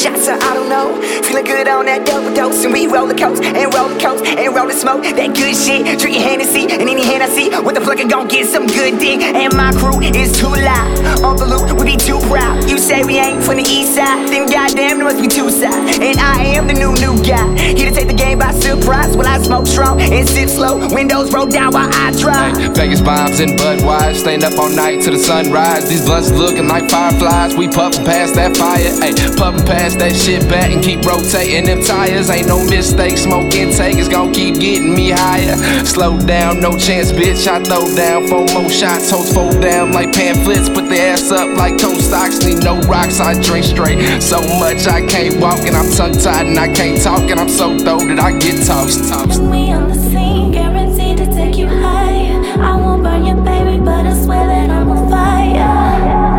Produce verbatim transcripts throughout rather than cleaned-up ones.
shots, so I don't know. Feeling good on that double dose, and we roller coast and roller coast and roller smoke. That good shit, drinking Hennessy, and any hand I see, with the plug and gon' get some good dick. And my crew is too loud. On the loop, we be too proud. You say we ain't from the east side, then goddamn there must be two sides. And I am the new new guy, here to take the game by surprise. While I smoke strong and sip slow, windows roll down while I drive. Hey, Vegas bombs and Budweiser, staying up all night till the sunrise. These blunts looking like fireflies. We puffin' past that fire, ayy, puffin' past that shit back and keep rotating them tires. Ain't no mistake, smoke intake is gon' keep getting me higher. Slow down, no chance, bitch. I throw down four more shots, toes fold down like pamphlets. Put the ass up like toe stocks. Need no rocks, I drink straight. So much I can't walk and I'm tongue tied and I can't talk and I'm so throw that I get tossed. tossed. When we on the scene, guaranteed to take you higher. I won't burn you, baby, but I swear that I'm on fire.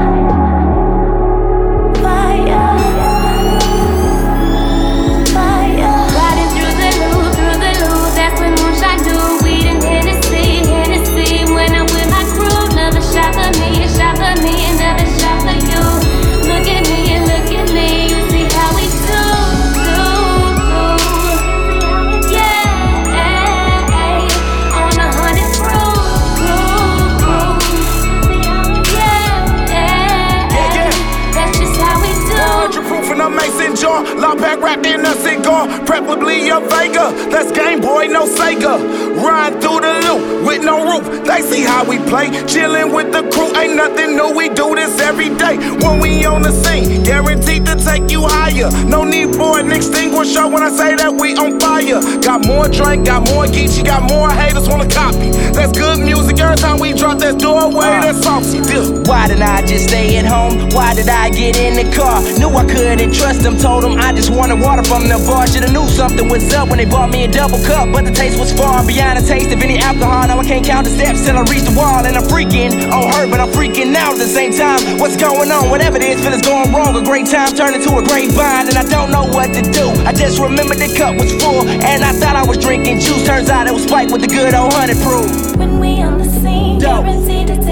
Fire. Fire. Riding through the loop, through the loop, that's what moonshine do. Weed and Hennessy, Hennessy. When I'm with my crew, another shot for me, a shot for me, another shot for you. Look at me and look at me, you see how we do, do, do. Yeah, on a hundred proof, proof, proof. Yeah, that's just how we do. one hundred proof in a mason jar, loud pack wrapped in a cigar, preferably a Vega. That's Game Boy, no Sega. Run through the loop with no roof. They see how we play, chillin' with the crew. Ain't nothing new, we do this every day. When we on the scene, guaranteed to take you higher. No need for an extinguisher when I say that we on fire. Got more drink, got more Geechee, got more haters wanna copy. That's good music every time we drop that doorway. That's saucy. Dude. Why did I just stay at home? Why did I get in the car? Knew I couldn't trust them, told them I just wanted water from the bar. Should've knew something was up when they bought me a double cup, but the taste was far beyond the taste of any alcohol. Now I can't count the steps till I reach the wall, and I'm freaking on her, but I'm freaking out at the same time. What's going on? Whatever it is, feelings going wrong. A great time turned into a grapevine, and I don't know what to do. I just remember the cup was full, and I thought I was drinking juice. Turns out it was spiked with the good old hundred proof. When we on the scene, Dope. guaranteed to